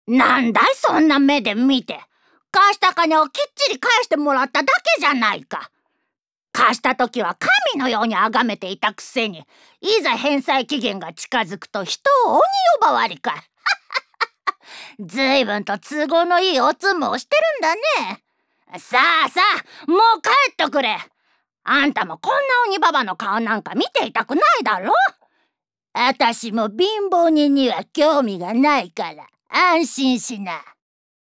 なんだいそんな目で見て。貸した金をきっちり返してもらっただけじゃないか。貸した時は神のように崇めていたくせに、いざ返済期限が近づくと人を鬼呼ばわりか。ずいぶんと都合のいいおつむをしてるんだね。さあさあ、もう帰っとくれ。あんたもこんな鬼ババの顔なんか見ていたくないだろ。あたしも貧乏人には興味がないから安心しな。